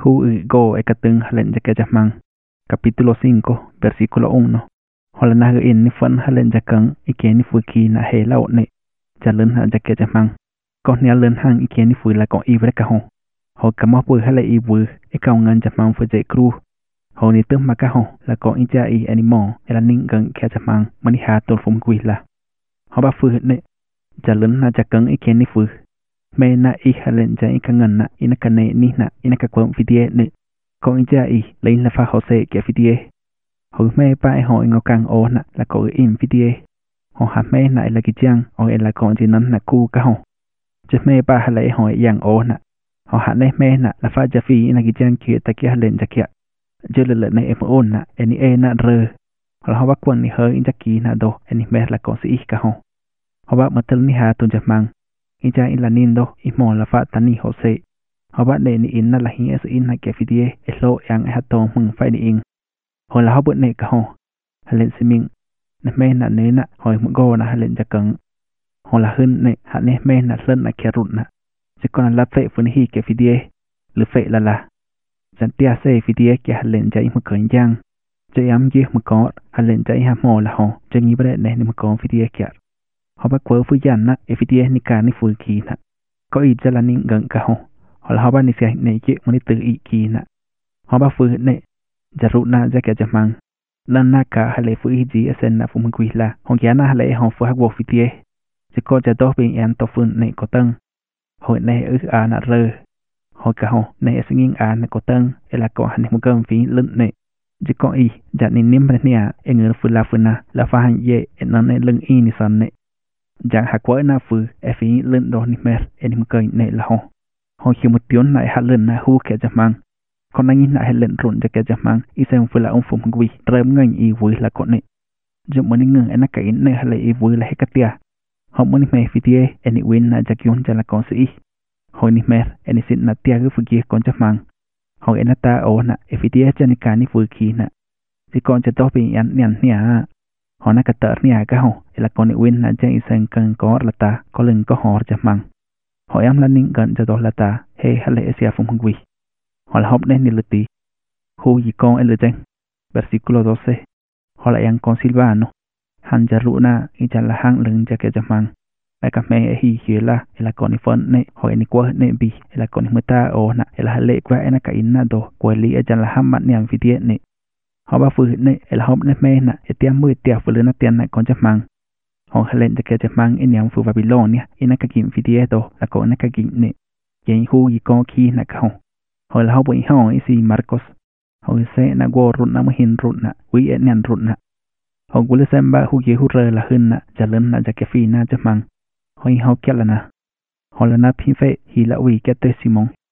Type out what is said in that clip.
Go Ekatun Halen Jakajamang, capítulo 5, versículo 1. Holanaga in Nifan Halen Jakan, Ikeni Fuki na Hela Otne, Jalun Ha Jakajamang. Cornea Lun Hang Ikeni Fula con Ibrecajon. Ho Kamapu Hale Ibu, Ekaungan Jamang Fuji Cru. Ho Nitum Macajon, la con Injai anymore, Elaningan Kajamang, Manihato from Guila. Hoba Fune, Jalun Ha Jakan Ikeni Fu. Mê na y halen ja ikangan na inakane ni na inakakwam vidie ne ko inja y lein la fa hose ke vidie ho me pa ho ingokang o na la ko im vidie ho ha me na la kijang o la ko jinan na ku ka ho je me pa hale ho yang o na ho ha ne me na la fa ja fi ina kijang ki ta ki halen ja kia je le ne em on na eni e na re ho ha ba kwon ni he in ja ki na do eni me la ko si ka ho ho ba matel ni ha tun jamang Ija in la nindo imo la fa tani Jose. Hoba ne ni inna la hin es inna ke fidie elo yang hato mung fai ni ing. Ho la hobu ne ka ho. Halen siming. Na me na ne na hoi go na halen jakang. Ho la hun ne ha ne me na len na ke rut na. Sikona la fe fun hi ke fidie. Lu fe la la. Jantia se fidie ke halen jai mu kan yang. Jayam ye mu ko halen jai ha mo la ho. Jangi bre ne ni mu ko fidie ke. Hoba quơ phu yan na efidie ni ka ni fu ki na ko i jala ni ngang ka ho hola hoba ni sia ne ki moni tu i ki na hoba fu ne jaru na ja ka jamang nan na ka hale fu i ji esen na fu mu kwi la hong ya na hale ho fu ha wo fidie ji ko ja do bin an to fu ne ko tang ho ne a na re ho ka ho ne singing a na ko tang ela ko han mu kam fi lun ne ji ko i ja ni nim ne e ngir fu na la fa han ye en ne lung i ni san ne Giang hạ quái na phư e phí lên đo ni mer e ni mkai ne la ho ho khi một tion nai hạ lên na hu ke jamang kon na ngin na he lên run ja ke jamang i sem phula on phum gui rem ngang i vui la kon ne jum mani ngang ena kai ne hale i vui la he katia ho mani me fitie e ni win na ja kyon ja la kon si ho ni mer e ni sin na tia gu fu gi kon jamang ho ena ta o na e fitie ja ni ka ni fu ki na si kon ja to bi an nian nia họ na kata nia ka ho ela kon win na jeng isen kan ko lata ko leng ko hor jamang họ am la ning gan ja do lata he hale esia fum ngui họ la hop ne ni luti hu yi kon el jeng versículo 12 họ la yang con silvano han jaruna i jala hang leng ja ke jamang la ka me hi hiela ela kon fon ne ho ni ko ne bi ela kon mata o na ela hale kwa ena ka inna do ko li e jala ham mat niam vidie ne họ ba phu ne el hop ne me na etiam mu tia fu le na tian na kon jamang họ halen de ke jamang in yam fu babilonia ina ka kim vidie do la ko na ka gin ne yen hu yi ko ki na ka ho la hop i ho i si marcos ho se na go run na mu hin run na wi en nan run na ho gule semba hu ye hu re la hun na jalen na ja ke fi na jamang ho i ho ke la na ho la na phi fe hi la wi ke te simon